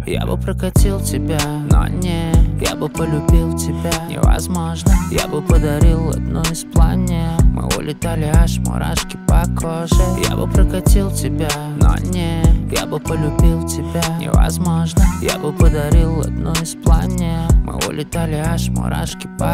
Я бы прокатил тебя, но не. Я бы полюбил тебя, невозможно. Я бы подарил одну из планет. Мы улетали, аж мурашки по коже. Я бы прокатил тебя, но не. Я бы полюбил тебя, невозможно. Я бы подарил одну из планет. Мы улетали, аж мурашки по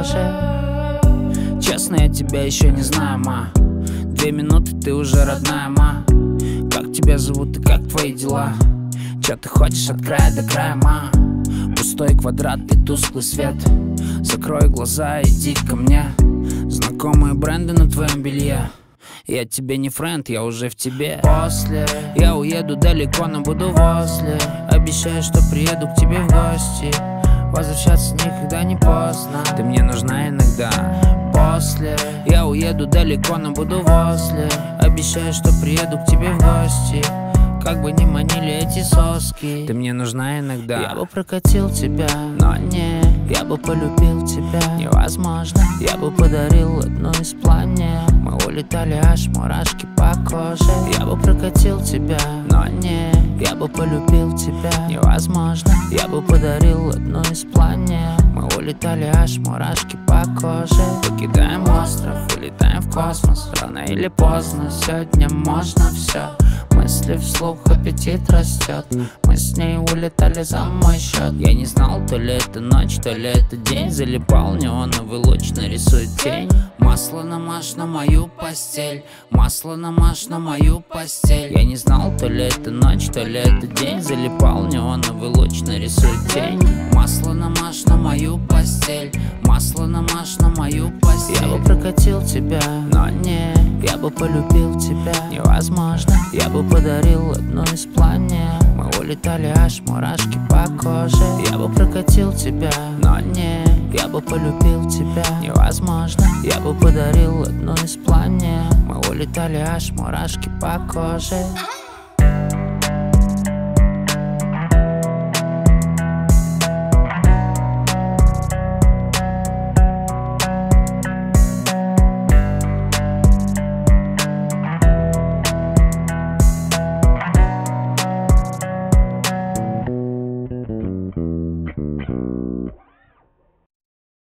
коже. Честно, я тебя еще не знаю, ма. 2 минуты, ты уже родная, ма. Как тебя зовут и как твои дела? Че ты хочешь от края до края, ма? Пустой квадрат и тусклый свет. Закрой глаза, иди ко мне. Знакомые бренды на твоем белье. Я тебе не френд, я уже в тебе. После я уеду далеко, но буду возле. Обещаю, что приеду к тебе в гости. Возвращаться никогда не поздно. Ты мне нужна иногда. После я уеду далеко, но буду возле. Обещаю, что приеду к тебе в гости. Как бы ни манили эти соски, ты мне нужна иногда. Я бы прокатил тебя, но не. Я бы полюбил тебя, невозможно. Я бы подарил одну из планет. Мы улетали, аж мурашки по коже. Я бы прокатил тебя, но не. Я бы полюбил тебя, невозможно. Я бы подарил одну из планет. Мы улетали, аж мурашки по коже. Покидаем остров, улетаем в космос. Рано или поздно, сегодня можно все. Мысли вслух, аппетит растет. Мы с ней улетали за мой счет. Я не знал, то ли это ночь, то ли это день. Залипал неоновый луч, нарисует тень. Масло намажь на мою постель. Масло намажь на мою постель. Я не знал, то ли это ночь, то ли это день. Залипал неоновый луч, нарисует тень. Масло намажь на мою постель. Масло намажь на мою постель. Я бы прокатил тебя, но не. Я бы полюбил тебя, невозможно. Я бы подарил одну из планет. Мы улетали, аж мурашки по коже. Я бы прокатил тебя, но не. Я бы полюбил тебя, невозможно. Я бы подарил одну из планет. Мы улетали, аж мурашки по коже.